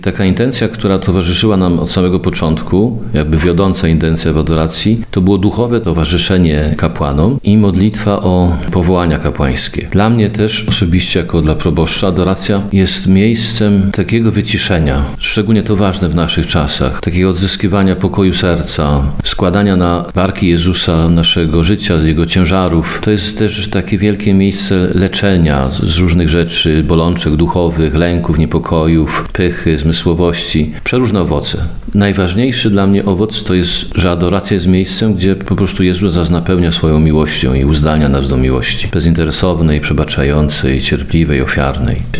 Taka intencja, która towarzyszyła nam od samego początku, jakby wiodąca intencja w adoracji, to było duchowe towarzyszenie kapłanom i modlitwa o powołania kapłańskie. Dla mnie też osobiście, jako dla proboszcza, adoracja jest miejscem takiego wyciszenia, szczególnie to ważne w naszych czasach, takiego odzyskiwania pokoju serca, składania na barki Jezusa naszego życia, Jego ciężarów. To jest też takie wielkie miejsce leczenia z różnych rzeczy, bolączek duchowych, lęków, niepokojów, pychy, zmysłowości, przeróżne owoce. Najważniejszy dla mnie owoc to jest, że adoracja jest miejscem, gdzie po prostu Jezus nas napełnia swoją miłością i uzdalnia nas do miłości. Bezinteresownej, przebaczającej, cierpliwej, ofiarnej.